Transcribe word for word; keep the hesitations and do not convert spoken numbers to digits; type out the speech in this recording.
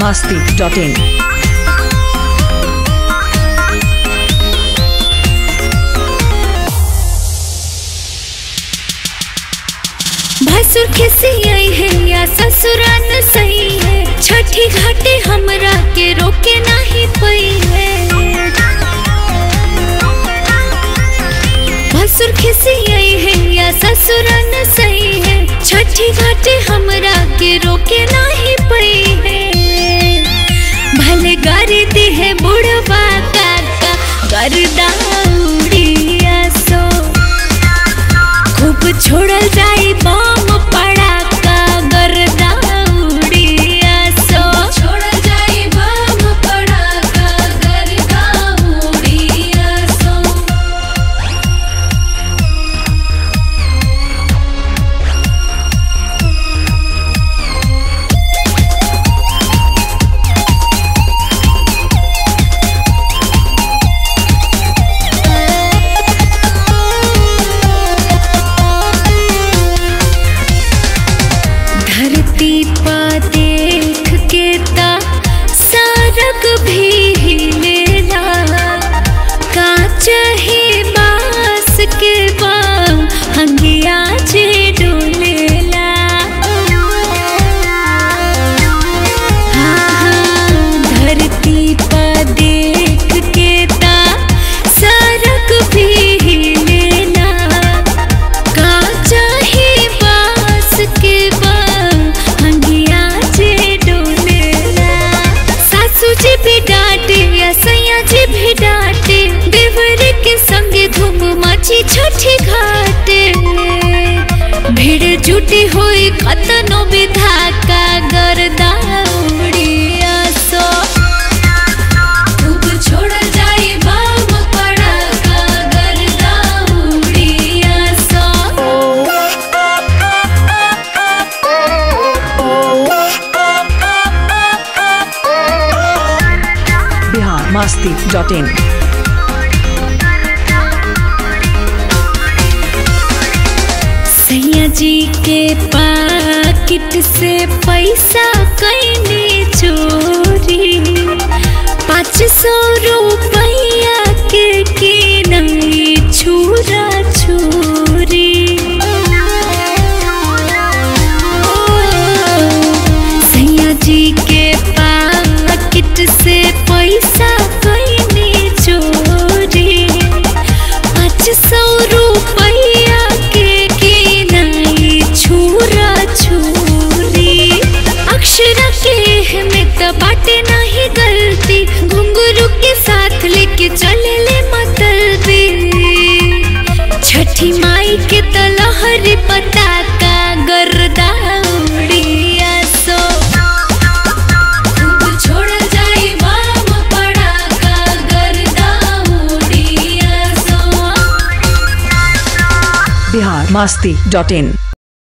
masti dot in. भसुर खिसियाई है या ससुरान सही है, छठी घाटे हमरा के रोके नहीं पई है। भसुर खिसियाई है या ससुरान सही है, छठी घाटे हमरा के रोके नहीं पई है। भले गारी दी है बुढ़वा काका गर्दा उड़िया सो, खूब छोड़ल जाई बम पड़ाका गर्दा उड़िया सो, छोड़ल जाई बम पड़ाका गर्दा उड़िया सो। धरती पा देख के ता सारग भी हिलेला, कांच ही बांस के बाम हंगिया जे डोलेला। हाँ हाँ धरती पा देख के ता सारग भी हिलेला, कांच ही बांस के जी भी डांटे या सैया जी भी डांटे, देवर के संगे धूम मची छठी घाटे। भीड़ जुटी हुई कतनो विधाका गर्दा उड़िया सो, खूब छोड़ल जाई बम पड़ाका गर्दा उड़िया सो। masti dot in. सैया जी के पाकिट से पैसा कईने चोरी, पाँच सौ रुपया के किनाई छुरा छुरी। सैया जी के पाकिट से पैसा कईने चोरी, पाँच सौ रुपया के किनाई छुरा छुरी। अक्षरा के में त बाटे नहीं गलती, घुंघरू के साथ लेके चले ले मतलबी। छठी माई के तलहरी पताका गर्दा उड़िया सो, खूब छोड़ल जाई बम पड़ाका गर्दा उड़िया सो। Bihar masti dot in.